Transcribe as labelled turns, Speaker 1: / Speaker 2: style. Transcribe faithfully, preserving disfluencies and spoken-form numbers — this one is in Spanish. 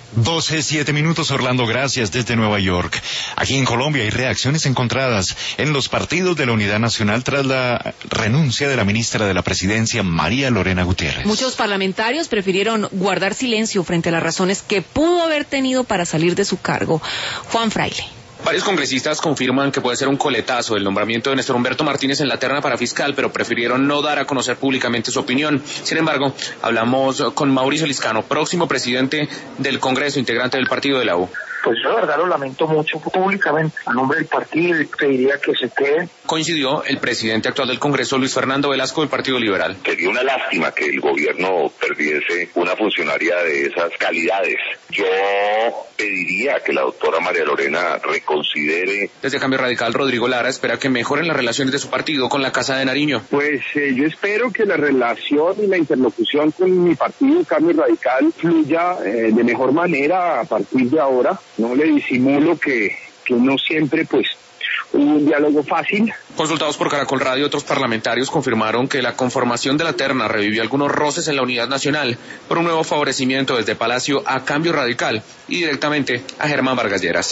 Speaker 1: doce, siete minutos, Orlando, gracias desde Nueva York. Aquí en Colombia hay reacciones encontradas en los partidos de la Unidad Nacional tras la renuncia de la ministra de la Presidencia, María Lorena Gutiérrez.
Speaker 2: Muchos parlamentarios prefirieron guardar silencio frente a las razones que pudo haber tenido para salir de su cargo. Juan Fraile.
Speaker 3: Varios congresistas confirman que puede ser un coletazo el nombramiento de Néstor Humberto Martínez en la terna para fiscal, pero prefirieron no dar a conocer públicamente su opinión. Sin embargo, hablamos con Mauricio Liscano, próximo presidente del Congreso, integrante del partido de la U.
Speaker 4: Pues yo la verdad lo lamento mucho públicamente, a nombre del partido, y pediría que se quede.
Speaker 3: Coincidió el presidente actual del Congreso, Luis Fernando Velasco, del Partido Liberal.
Speaker 5: Sería una lástima que el gobierno perdiese una funcionaria de esas calidades. Yo pediría que la doctora María Lorena reconsidere.
Speaker 3: Desde Cambio Radical, Rodrigo Lara espera que mejoren las relaciones de su partido con la Casa de Nariño.
Speaker 6: Pues eh, yo espero que la relación y la interlocución con mi partido, Cambio Radical, fluya eh, de mejor manera a partir de ahora. No le disimulo que, que no siempre pues hubo un diálogo fácil.
Speaker 3: Consultados por Caracol Radio, otros parlamentarios confirmaron que la conformación de la terna revivió algunos roces en la Unidad Nacional por un nuevo favorecimiento desde Palacio a Cambio Radical y directamente a Germán Vargas Lleras.